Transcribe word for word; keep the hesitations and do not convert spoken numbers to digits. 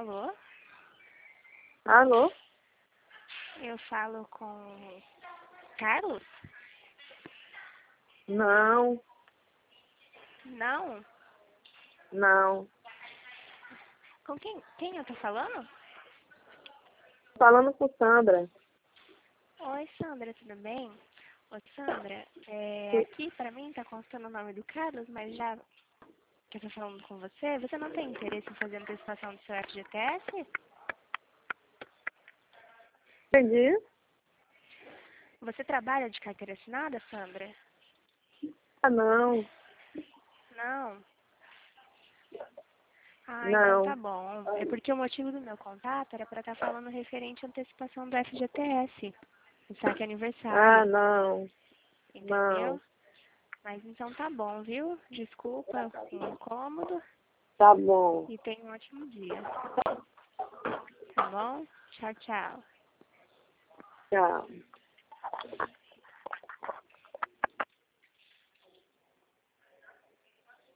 Alô? Alô? Eu falo com Carlos? Não, Não? não. Com quem? Quem eu tô falando? Falando com Sandra. Oi, Sandra, tudo bem? Ô, Sandra, é, aqui pra mim tá constando o nome do Carlos, mas já que eu tô falando com você, você não tem interesse em fazer antecipação do seu F G T S? Entendi. Você trabalha de carteira assinada, Sandra? Ah, não, Não? Ah, então não. tá bom. É porque o motivo do meu contato era pra estar falando referente à antecipação do F G T S, o saque Ah, aniversário, não, entendeu? não. Mas então tá bom, viu? Desculpa o incômodo Tá bom. e tenha um ótimo dia. Tá bom? Tchau, tchau. Tchau.